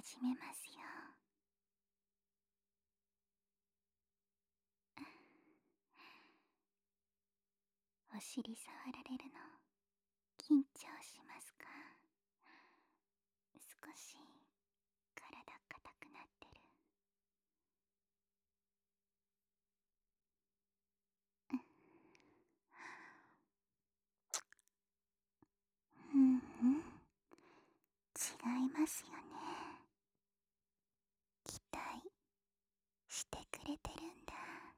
始めますよ。お尻触られるの緊張しますか？少し体硬くなってる。うんうん、違いますよね。期待してくれてるんだ。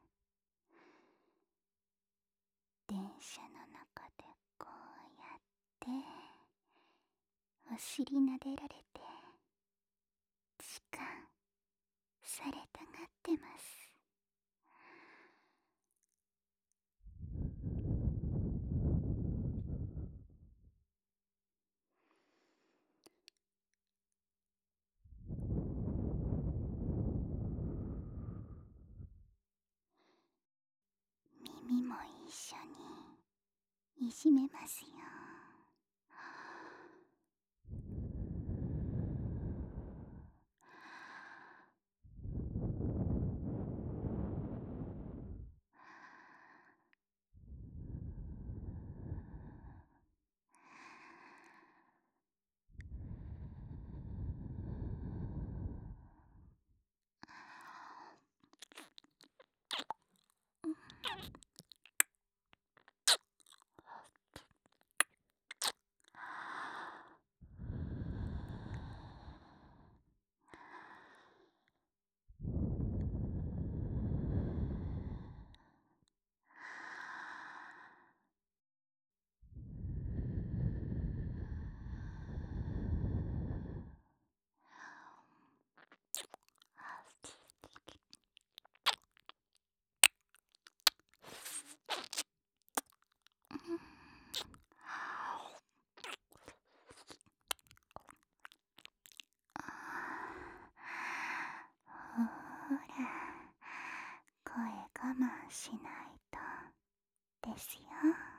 電車の中でこうやってお尻撫でられて時間されたがってます。耳も一緒にいじめますよ。ほら、声我慢しないとですよ。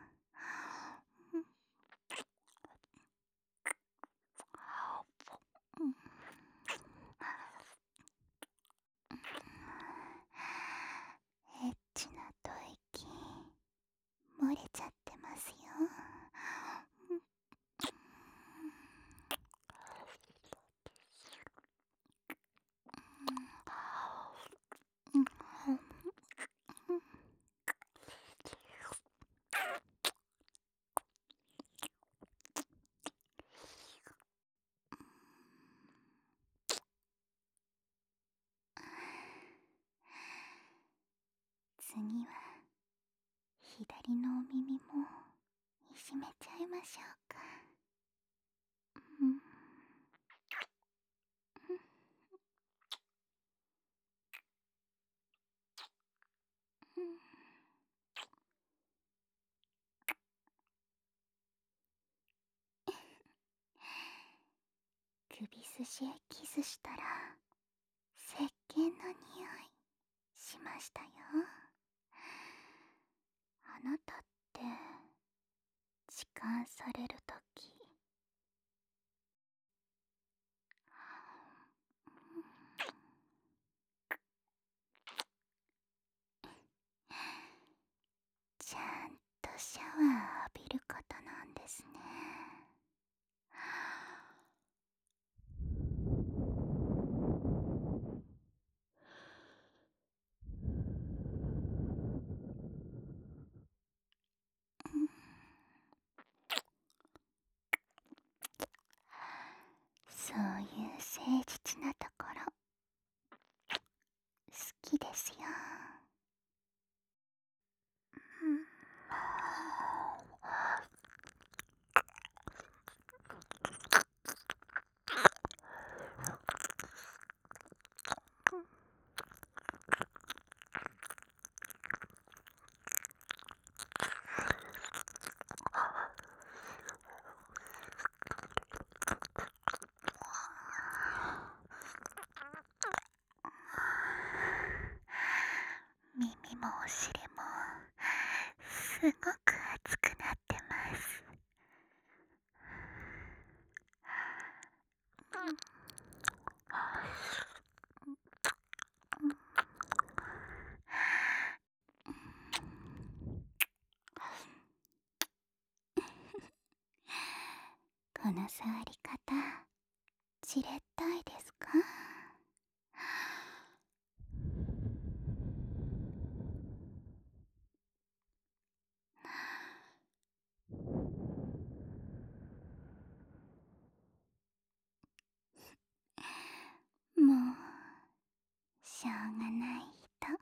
エッチな吐息漏れちゃってますよ。次は左のお耳もいじめちゃいましょうか。首筋へキスしたら石鹸の匂いしましたよ。あなたって痴漢されるときちゃんとシャワー浴びる方なんですね。そういう誠実なところ好きですよ。耳もお尻もすごく熱くなってます。 この触り方、じれったいですか？もう、しょうがない人。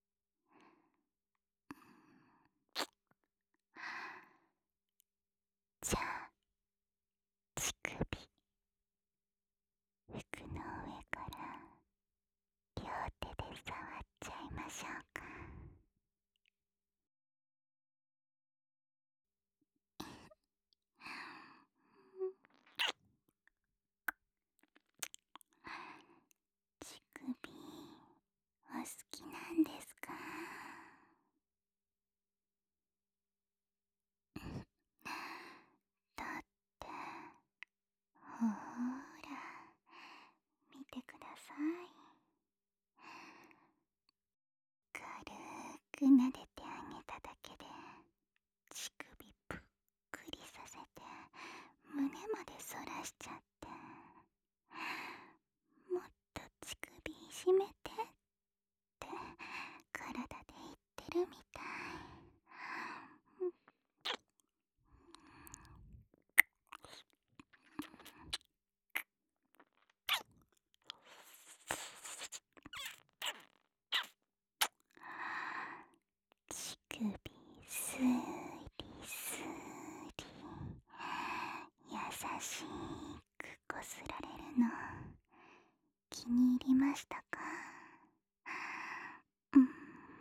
じゃあ、乳首、服の上から両手で触っちゃいましょうか。乳首、お好きなんですか？だって、ほーら、見てください。軽く撫でてあげただけで乳首ぷっくりさせて胸まで反らしちゃって、もっと乳首いじめてって体で言ってるみたい。乳首スーリスーリ、優しくこすられるの気に入りましたか？うん、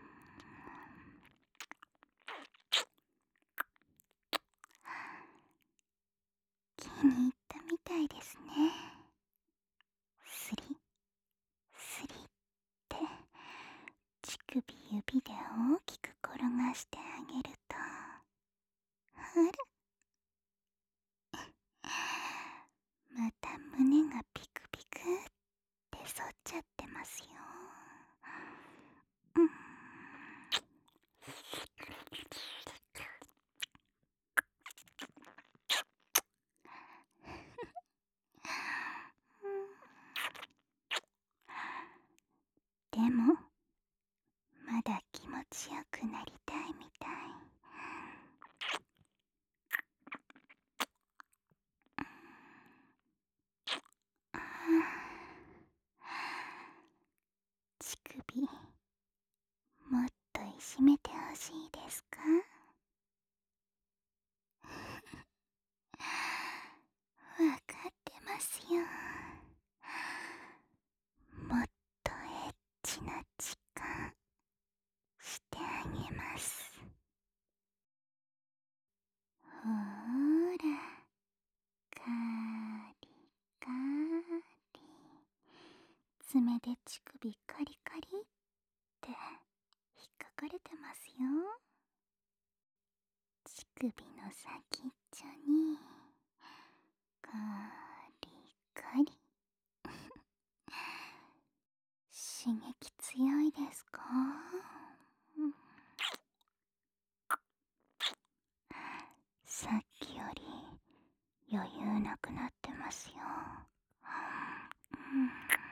気に入ったみたいですね。スリスリって乳首指で大きく転がしてあげると、ほら、また胸がピクピクって反っちゃってますよ。うん、でもまだ気持ちよくなりたいみたい。あ乳首もっといじめてほしいですか？わかってますよ。もっとエッチな時間してあげます。ほーら、カリカリ、爪で乳首カリカリって引っかかれてますよ。乳首の先っちょにカリカリ。刺激強いですか？うん、さっきより余裕なくなってますよ。うん、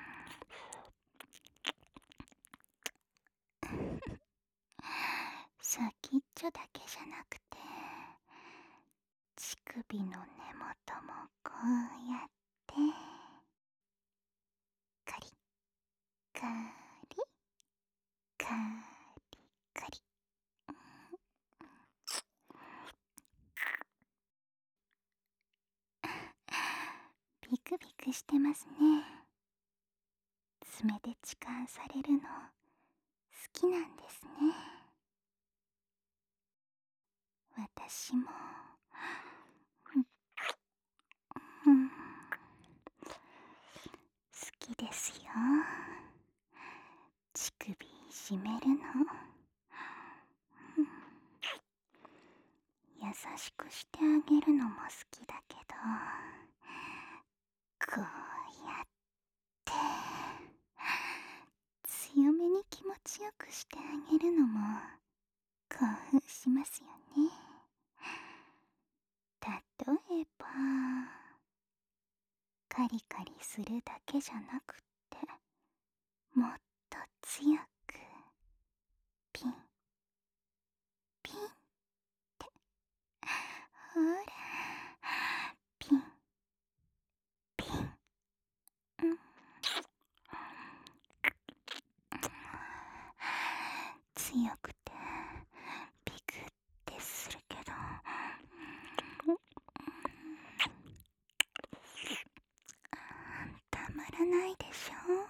先っちょだけじゃなくて乳首の根元もこうやってカリカリカリカリ。ビクビクしてますね。爪で痴漢されるの好きなんですね。私も、うん、好きですよ。乳首いじめるの、うん、優しくしてあげるのも好きだけど、こうやって強めに気持ちよくしてあげるのも興奮しますよね。例えばカリカリするだけじゃなくって、もっと強くピンピン、ほら、ピンピン、うん、強くてビクってするけど、たまらないでしょ。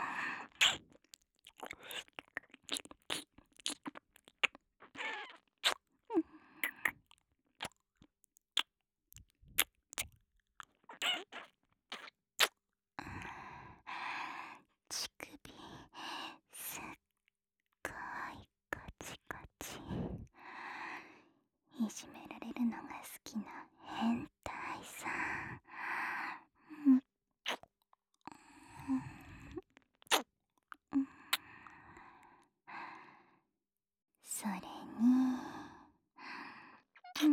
乳首すっごいカチカチ、いじめられるのが好きな変態さ。うん、それに、うん、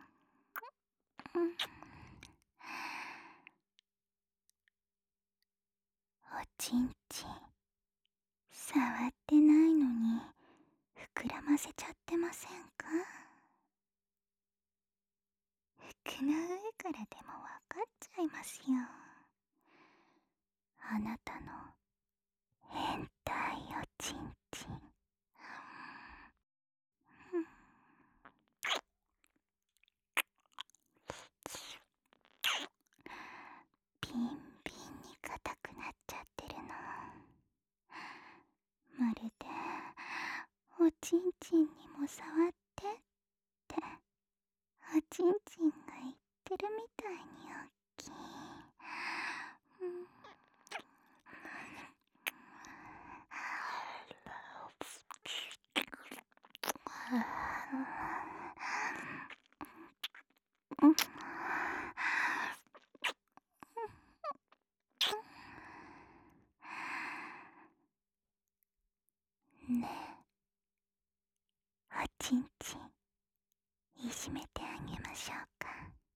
おちんちん触ってないのに膨らませちゃってませんか？服の上からでもわかっちゃいますよ。あなたの変態おちんちん。ビンビンに硬くなっちゃってるの。まるでおちんちんにも触ってっておちんちんが言ってるみたいにおっきい。ねえ、おちんちんいじめてあげましょうか。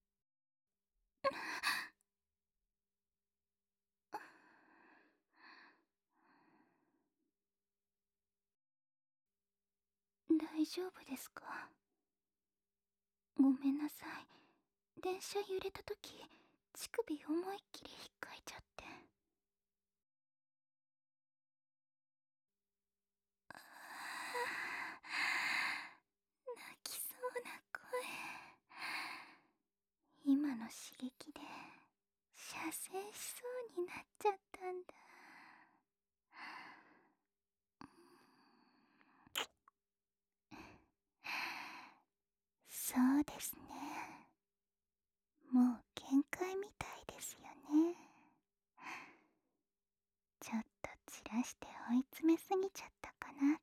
大丈夫ですか？ごめんなさい。電車揺れたとき、乳首思いっきり引っかいちゃって。泣きそうな声。今の刺激で射精しそうになっちゃったんだ。そうですね。もう限界みたいですよね。ちょっと散らして追い詰めすぎちゃったかなって。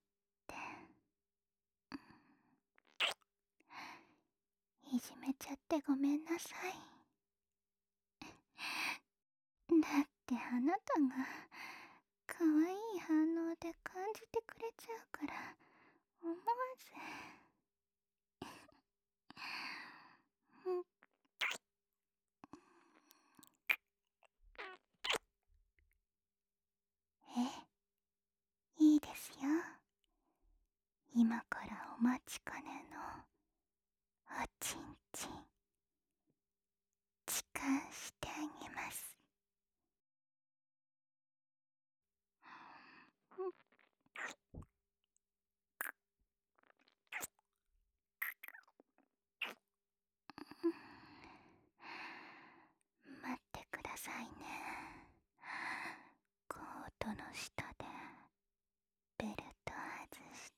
いじめちゃってごめんなさい。だってあなたが可愛い反応で感じてくれちゃうから思わず。うん、いいですよ。今からお待ちかねのおちんちん痴漢してあげます。待ってくださいね。コートの下でベルト外して。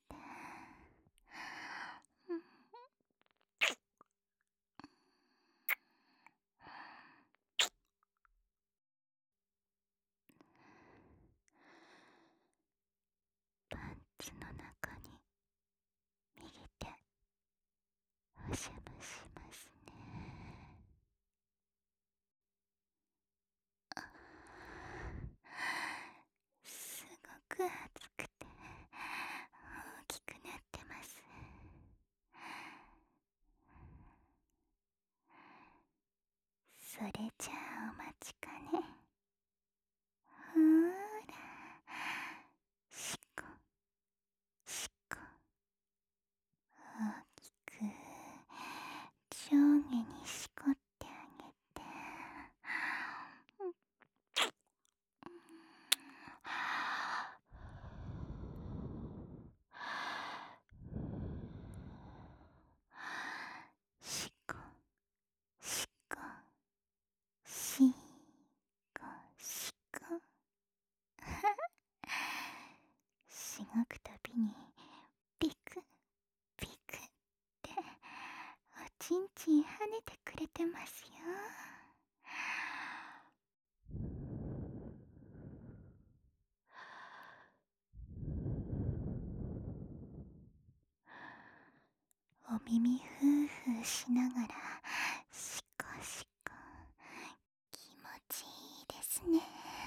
ち跳ねてくれてますよ。お耳ふーふーしながらしこしこ、気持ちいいですね。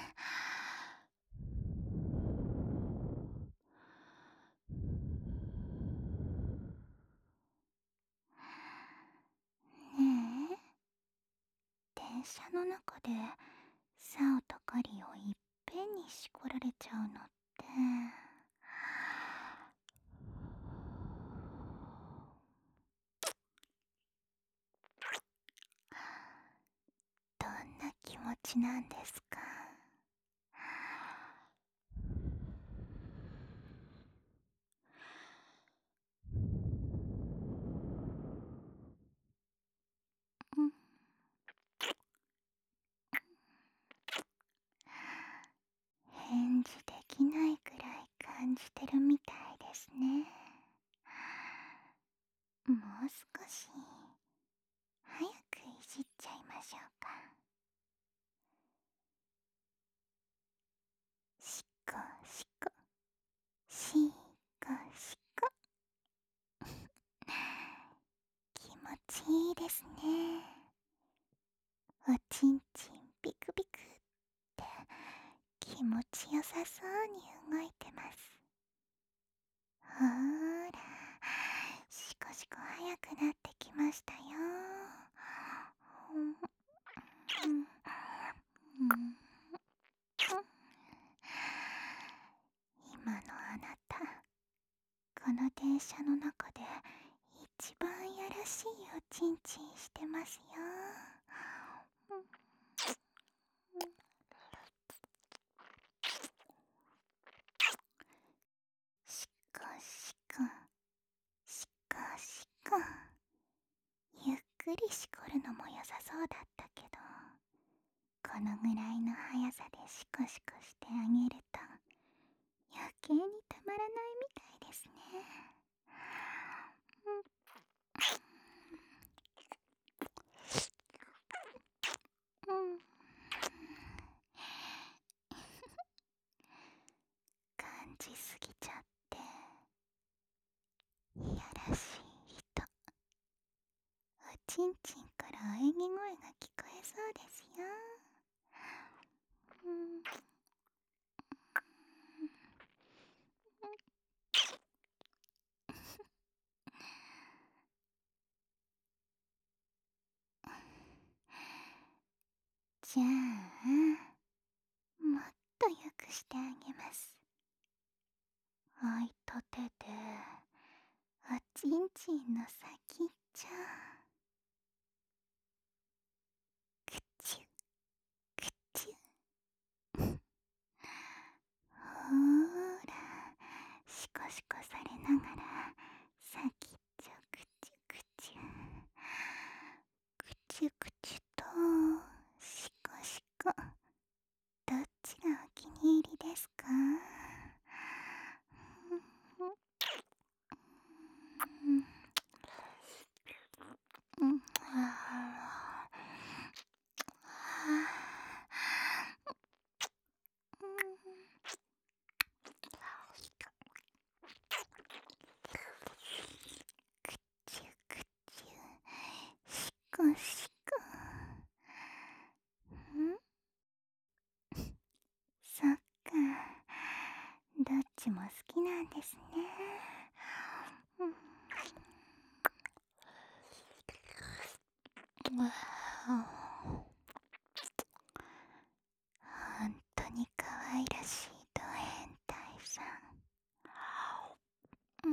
ねえ、電車の中でサオとカリをいっぺんにしこられちゃうのってどんな気持ちなんですか？うん、返事できないくらい感じてるみたいですね。もう少し早くいじっちゃいましょうか。しこしこ、しこしこ。気持ちいいですね。おちんちんピクピクって気持ちよさそうに動いてます。ほーら、しこしこ早くなってきましたよ。うん、うん、うん、今のあなた、この電車の中で一番やらしいおちんちんしてますよ。うん、しこしこ、しこしこ。ゆっくりしこるのも良さそうだったけど、このぐらいの速さでシコシコしてあげると余計にたまらないみたいですね。うん、うん、感じすぎちゃっていやらしい人、おちんちんから喘ぎ声が聞こえそうですよ。うん、じゃあもっとよくしてあげます。空いた手でおちんちんの先っちょくちゅくちゅ、ほーら、シコシコされながら先っちょくちゅくちゅ、くちゅくちゅとシコシコ、どっちがお気に入りですか？うん、うん、くちゅくちゅ、しこしこ。ん、そっか、どっちも好きなんですね。うん、ほんとに可愛らしいド変態さん。うん、うん、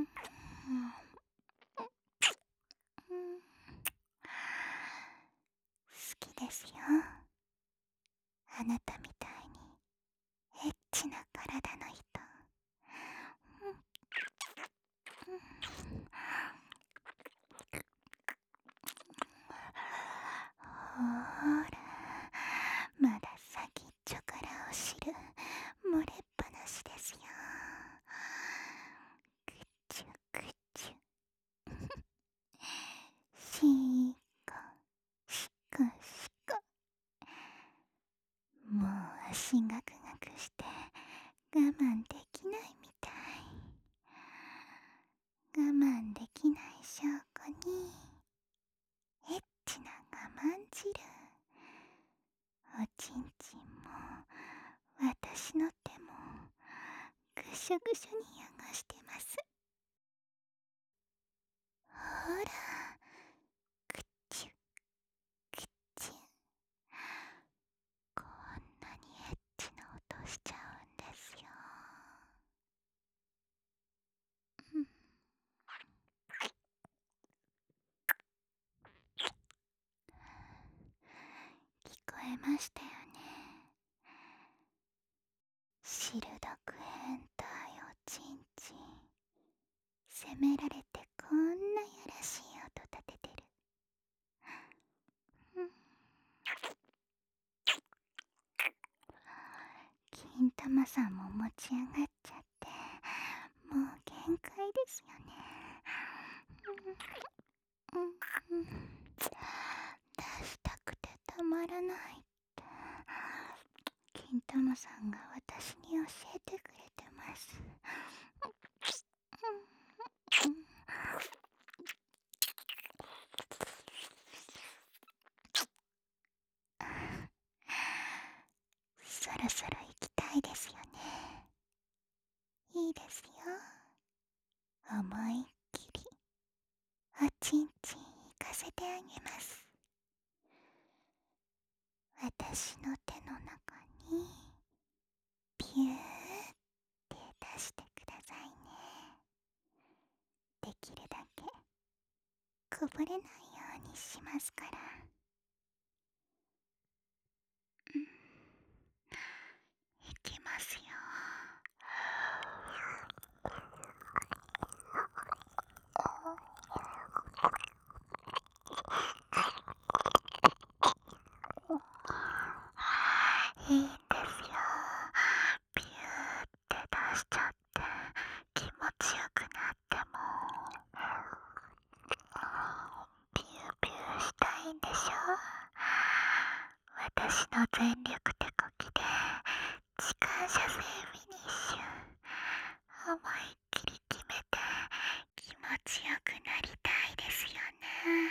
好きですよ、あなたみたいにエッチな体の人。うん、うん、 我慢できないみたい。我慢できない証拠にエッチな我慢汁。おちんちんも私の手もぐしょぐしょに汚してます。ほら、くっちゅくっちゅ。こんなにエッチな音しちゃうんですよ。うん、聞こえましたよね。鋭く変態おちんちん。責められてこんなやらしい音立ててる。うん、金玉さんも持ち上がっちゃって、もう限界ですよね。うんうんうん、出したくてたまらないって、金玉さんが私に教えてくれてます。うんうん、そろそろ行きたいですよね。いいですよ。思いっきりおちんちん行かせてあげます。私の手の中にピューって出してくださいね。できるだけこぼれないようにしますから。うん、いきますよ。いいんですよ。ピューって出しちゃって気持ちよくなってもピューピューしたいんでしょ。私の全力手こきで機関車線フィニッシュ。思いっきり決めて気持ちよくなりたいですよね。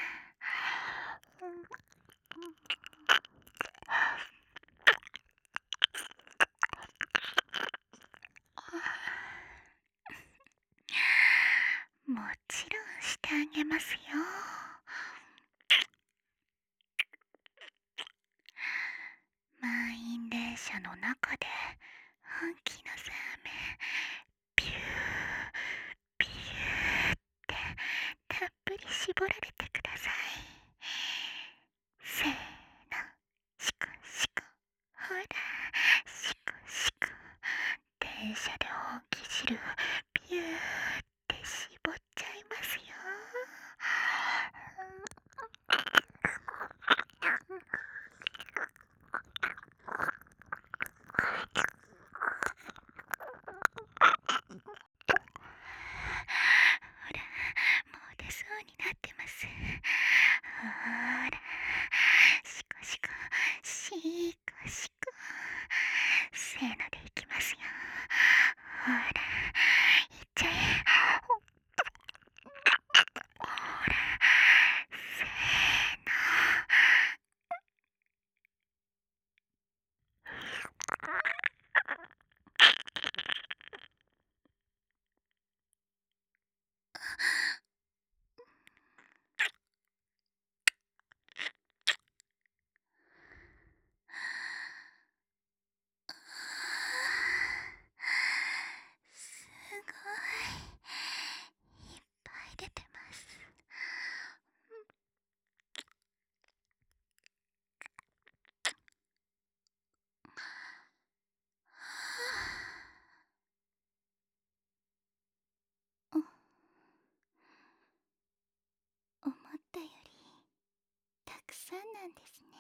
もちろんしてあげますよ。満員電車の中で本気のザーメンピューピューってたっぷり絞られてください。せーの、シコシコ。ほら、シコシコ。電車で本気汁ピューって絞っちゃいますよ。ほら、もう出そうになってます。ほら、シコシコ、シコシコ。せーのでいきますよ。ほら、いっちゃえ。ほら、せーの。すごい、いっぱい出てます。うん、思ったよりたくさんなんですね。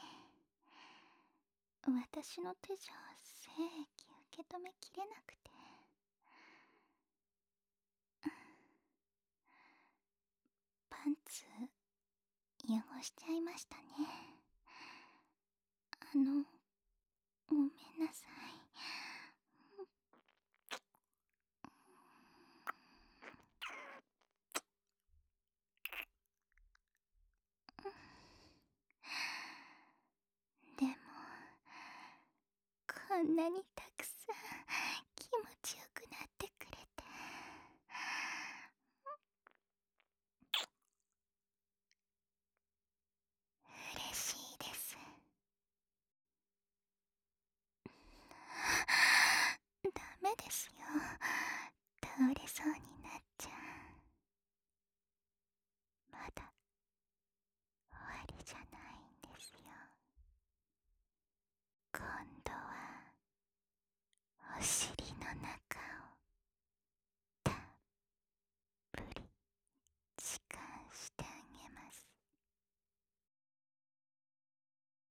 私の手じゃ精液受け止めきれなくて。パンツ汚しちゃいましたね。ごめんなさい。 んなにたくさん気持ちよくなってくれて、嬉しいです。ダメですよ、倒れそうになっちゃう。まだ終わりじゃないんですよ。今度はお尻